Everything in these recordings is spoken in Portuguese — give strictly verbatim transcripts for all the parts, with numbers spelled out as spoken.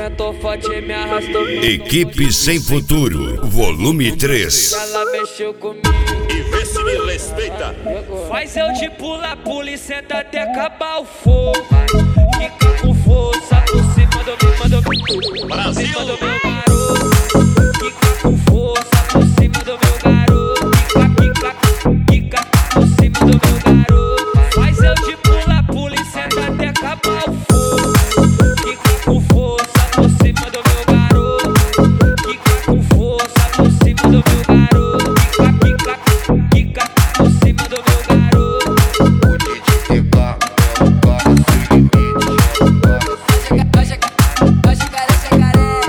ventou forte e me arrastou. Equipe Sem Futuro, volume três. Ela mexeu comigo E vê se me respeita. faz eu de pula, pula e senta até acabar o fogo. Fica com força por cima do meu, manda por Brasil. cima do meu garoto. Fica com força por cima do meu garoto. Fica, fica, fica por cima do meu garoto. Faz eu de pula, pula e senta até acabar o fogo. Fica com força por cima do meu garoto. Fica com força por cima do meu garoto. Fica, fica, fica por cima do meu garoto. O D J Tebá é o cara sem limite. Hoje jacaré, jacaré.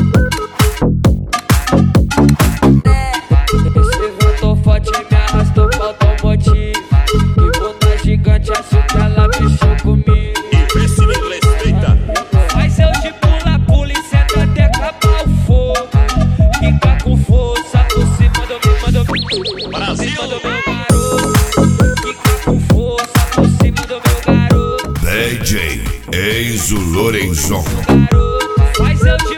Esse ventou forte me arrastou, faltou um motivo. Que bunda gigante, assim que ela mexeu comigo. E vê se me respeita. Faz eu de pula, pula e senta até acabar o fogo. Fica com força por cima do meu, manda por cima do meu garoto. Fica com força por cima do meu garoto. D J Enzo Lorenzon. Garoto, faz eu de